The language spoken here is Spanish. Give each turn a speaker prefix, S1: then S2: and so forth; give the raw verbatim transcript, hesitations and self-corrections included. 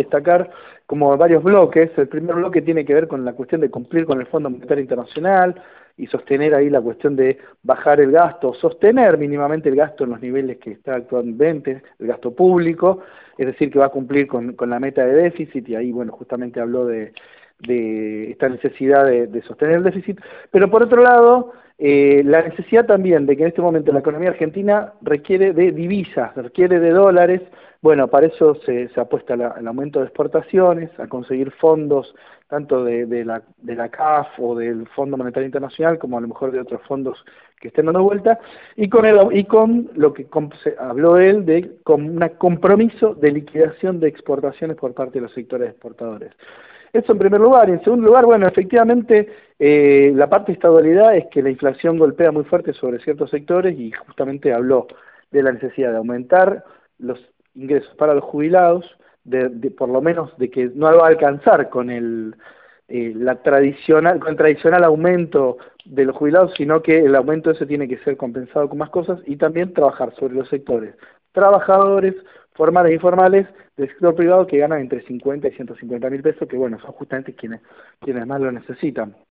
S1: destacar como varios bloques. El primer bloque tiene que ver con la cuestión de cumplir con el Fondo Monetario Internacional y sostener ahí la cuestión de bajar el gasto, sostener mínimamente el gasto en los niveles que está actualmente, el gasto público, es decir, que va a cumplir con, con la meta de déficit, y ahí, bueno, justamente habló de, de esta necesidad de, de sostener el déficit, pero por otro lado, eh, la necesidad también de que en este momento la economía argentina requiere de divisas, requiere de dólares. Bueno, para eso se, se apuesta la, al aumento de exportaciones, a conseguir fondos tanto de, de, la, de la C A F o del Fondo Monetario Internacional, como a lo mejor de otros fondos que estén dando vuelta, y con, el, y con lo que com, se, habló él de con un compromiso de liquidación de exportaciones por parte de los sectores exportadores. Eso en primer lugar. Y en segundo lugar, bueno, efectivamente, eh, la parte de esta dualidad es que la inflación golpea muy fuerte sobre ciertos sectores, y justamente habló de la necesidad de aumentar los ingresos para los jubilados, de, de por lo menos de que no va a alcanzar con el eh, la tradicional con el tradicional aumento de los jubilados, sino que el aumento ese tiene que ser compensado con más cosas, y también trabajar sobre los sectores trabajadores, formales e informales, del sector privado, que ganan entre cincuenta y ciento cincuenta mil pesos, que bueno, son justamente quienes, quienes más lo necesitan.